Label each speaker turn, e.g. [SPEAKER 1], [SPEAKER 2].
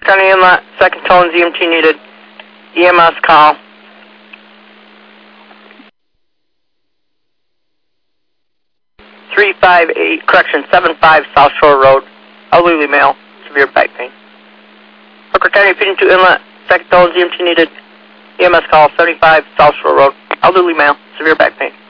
[SPEAKER 1] County Inlet, second tone, EMT needed. EMS call. Correction, 75 South Shore Road, elderly male, severe back pain. Hooker County, Pigeon 2 Inlet, second tone, EMT needed. EMS call, 75 South Shore Road, elderly male, severe back pain.